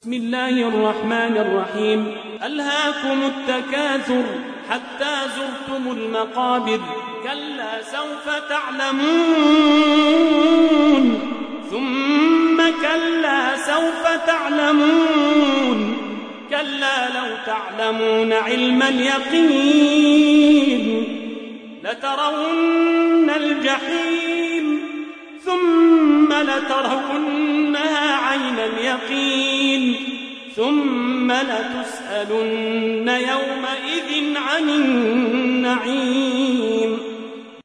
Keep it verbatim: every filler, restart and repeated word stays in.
بسم الله الرحمن الرحيم. ألهاكم التكاثر حتى زرتم المقابر كلا سوف تعلمون ثم كلا سوف تعلمون كلا لو تعلمون علم اليقين لترون الجحيم ثم لترونها عين اليقين ثم لتسألن يومئذ عن النعيم.